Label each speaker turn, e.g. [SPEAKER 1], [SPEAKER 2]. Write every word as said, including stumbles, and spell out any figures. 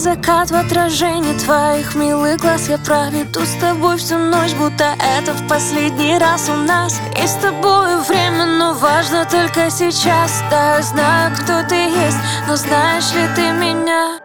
[SPEAKER 1] закат в отражении твоих милых глаз. Я проведу с тобой всю ночь, будто это в последний раз у нас. И с тобой время, но важно только сейчас. Да, я знаю, кто ты есть, но знаешь ли ты меня?